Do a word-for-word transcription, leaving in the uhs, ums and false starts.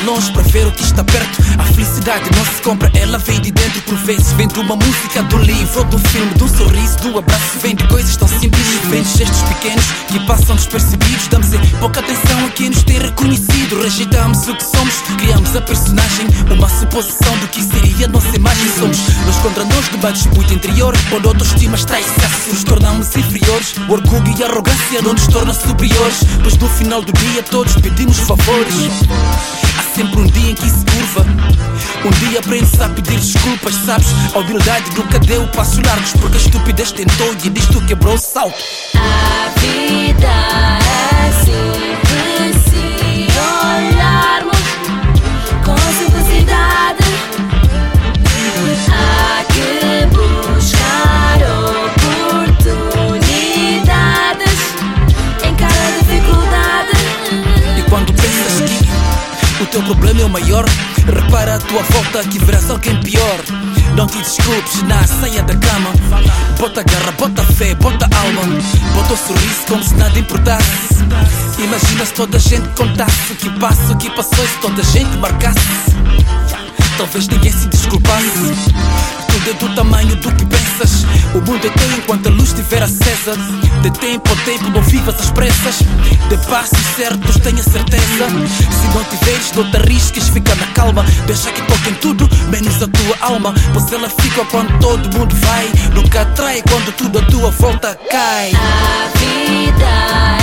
longe para ver o que está perto. A felicidade não se compra, ela vem de dentro. Por vezes vem de uma música, do livro, do filme, do sorriso, do abraço. Vem de coisas tão simples, vem de gestos pequenos que passam despercebidos. Damos pouca atenção a quem nos tem reconhecido. Rejeitamos o que somos, criamos a personagem, uma suposição do que seria a nossa imagem. Somos nós contra nós, debates muito interior, onde a autoestima está em excesso. Nos tornamos inferiores, o orgulho e a arrogância não nos torna superiores. Pois no final do dia todos pedimos favores. Há sempre um dia em que se curva, um dia aprende-se a pedir desculpas, sabes? A humildade nunca deu passos largos, porque a estupidez tentou e disto quebrou o salto. A vida é simples se olharmos com simplicidade. Há que buscar oportunidades em cada dificuldade. E quando pensas que o teu problema é o maior, repara à tua volta que verás alguém pior. Não te desculpes, na saia da cama. Bota garra, bota fé, bota alma. Bota o sorriso como se nada importasse. Imagina se toda a gente contasse o que passa, o que passou, se toda a gente marcasse. Talvez ninguém se desculpasse. Tudo é do tamanho do que pensas. O mundo é teu enquanto a luz estiver acesa. De tempo a tempo não vivas às pressas. De passos certos tenha certeza. Se não tiveres, não te arrisques, fica na calma. Deixa que toquem tudo, menos a tua alma. Pois ela fica quando todo mundo vai. Nunca atrai quando tudo à tua volta cai. A vida